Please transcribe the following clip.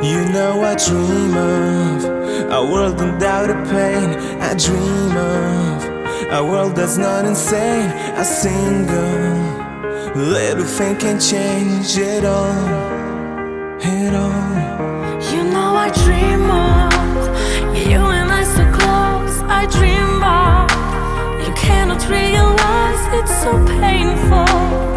You know I dream of a world without a pain. I dream of a world that's not insane. A single little thing can change it all, it all. You know I dream of you and I so close. I dream of you cannot realize it's so painful.